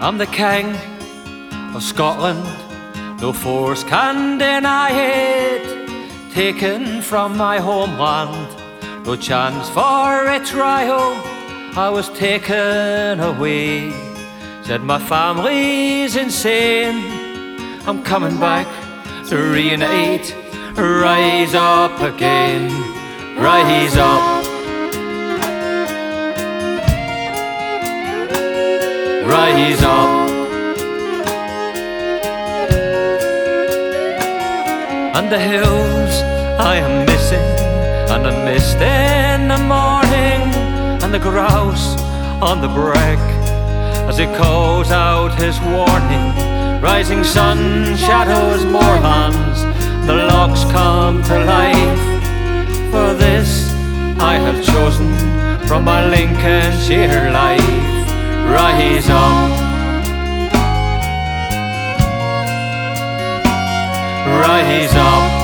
I'm the king of Scotland, no force can deny it. Taken from my homeland, no chance for a trial. I was taken away, said my family's insane. I'm coming back to reunite, rise up again, rise up, rise up. And the hills I am missing, and the mist in the morning, and the grouse on the break as he calls out his warning. Rising sun shadows moorlands, the lochs come to life. For this I have chosen from my Lincolnshire life. Rise up, rise up.